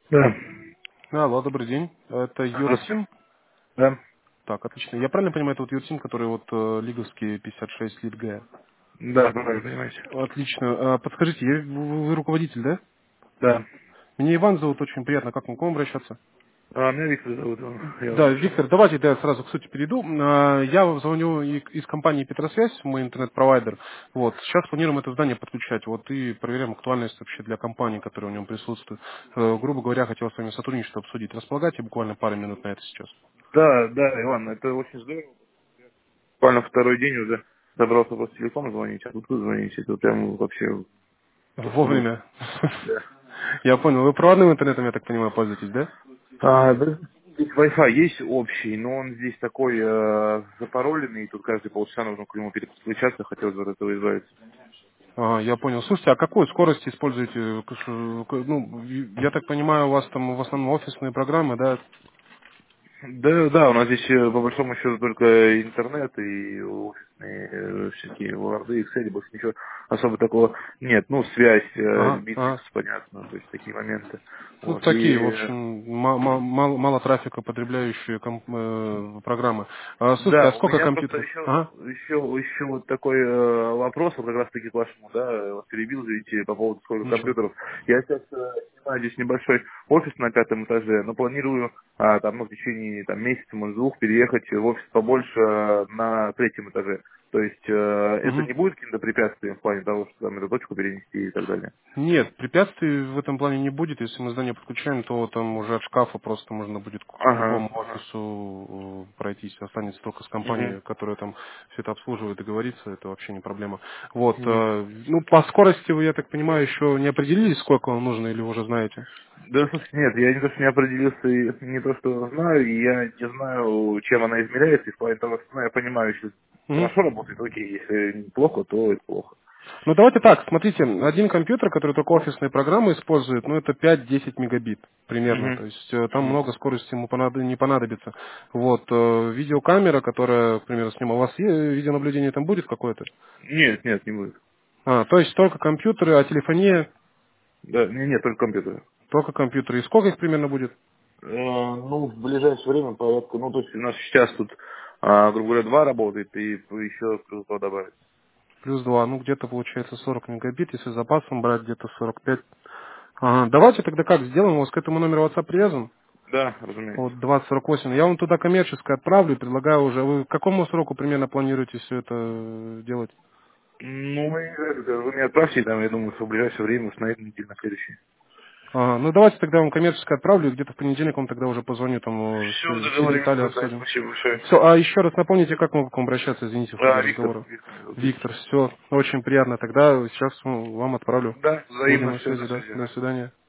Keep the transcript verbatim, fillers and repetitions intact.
Да. Алло, добрый день. Это Здравствуйте. Юрсим. Да. Так, отлично. Я правильно понимаю, это вот Юрсим, который вот э, лиговский пятьдесят шесть лит Г? Да, правильно понимаете. Отлично. А, подскажите, я- вы, вы руководитель, да? Да. Меня Иван зовут, очень приятно. Как вам к вам обращаться? А, меня Виктор зовут, он- я вас Да, слышал. Виктор, давайте да, я сразу к сути перейду. А, Я вам звоню и- из компании Петросвязь, мы интернет-провайдер. Вот, сейчас планируем это здание подключать, вот, и проверяем актуальность вообще для компаний, которые в нем присутствуют. Э, Грубо говоря, хотел с вами сотрудничество обсудить. Располагайте буквально пару минут на это сейчас. Да, да, Иван, это очень здорово. Буквально второй день уже собрался просто телефон звонить, а тут вы звоните. Это прям вообще просто ну. Вовремя. Да. Я понял. Вы проводным интернетом, я так понимаю, пользуетесь, да? А, да, здесь Wi-Fi есть общий, но он здесь такой э, запароленный, и тут каждые полчаса нужно к нему переключаться, хотелось бы от этого избавиться. Ага, я понял. Слушайте, а какую скорость используете? К- ш- к- Ну, я так понимаю, у вас там в основном офисные программы, да? Да, да, у нас здесь э, по большому счету только интернет и офисные э, всякие Word, Excel, больше ничего особо такого нет. Ну, связь, э, Ага, Bittrex, ага. понятно, то есть такие моменты. Ну, Вот, и такие, в э, общем, ма- ма- мало, мало трафика потребляющие комп- э, программы. А, слушайте, да, а у сколько меня просто компьютеров? еще Ага. еще еще вот такой э, вопрос, вот как раз таки к вашему, да, э, вас перебил, видите, по поводу сколько Ничего. компьютеров. Я сейчас э, снимаю здесь небольшой офис на пятом этаже, но планирую а, там, ну, в течение там, месяца, может, двух переехать в офис побольше э, на третьем этаже. То есть э, это Мгм. не будет каким-то препятствием в плане того, что там эту точку перенести и так далее. Нет, препятствий в этом плане не будет. Если мы здание подключаем, то там уже от шкафа просто можно будет к Ага, любому ага. офису э, пройтись. Останется только с Мгм. компанией, которая там все это обслуживает, договориться. Это вообще не проблема. Вот. Мгм. э, Ну, по скорости вы, я так понимаю, еще не определились, сколько вам нужно, или уже знаете? Да, слушай, нет, я не то, что не определился, и не то, что знаю, и я не знаю, чем она измеряется, и в плане того, что ну, я понимаю, если Мгм. хорошо работает, окей, если плохо, то это плохо. Ну, давайте так, смотрите, один компьютер, который только офисные программы использует, ну, это пять-десять мегабит примерно, Угу. то есть э, там Угу. много скорости ему понад- не понадобится. Вот, э, видеокамера, которая, к примеру, снимала, у вас е- видеонаблюдение там будет какое-то? Нет, нет, не будет. А, то есть только компьютеры, а телефония Да, не, нет, только компьютер. только компьютеры. И сколько их примерно будет? Э, ну, в ближайшее время порядка, ну, то есть у нас сейчас тут, а, грубо говоря, два работает, и еще плюс два добавить. Плюс два, ну где-то получается сорок мегабит, если с запасом брать где-то сорок пять. Ага, давайте тогда как сделаем, у вас к этому номеру WhatsApp привязан? Да, разумеется. Вот двадцать сорок восемь. Я вам туда коммерческое отправлю и предлагаю уже. Вы к какому сроку примерно планируете все это э, делать? Ну, мы, э, вы мне отправьте, там, я думаю, что в ближайшее время, с на этой неделе, на следующей. Ага, ну давайте тогда вам коммерческое отправлю, и где-то в понедельник вам тогда уже позвоню, там э, Все, все, все договорились, детали тогда, обсудим. спасибо большое. Все, а еще раз напомните, как мы к вам обращаться, извините, в ходе А, Виктор, разговора. Виктор, Виктор. Виктор, все, очень приятно. Тогда сейчас вам отправлю. Да, взаимно, Будем на все, связи, до да. связи. До свидания.